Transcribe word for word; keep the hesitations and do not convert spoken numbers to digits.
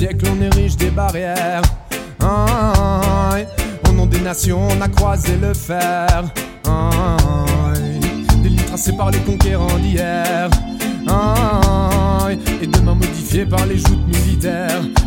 siècles on érige des barrières. Ah, au nom des nations on a croisé le fer. Ah, des lignes tracées par les conquérants d'hier. Ah, et demain modifiées par les joutes militaires.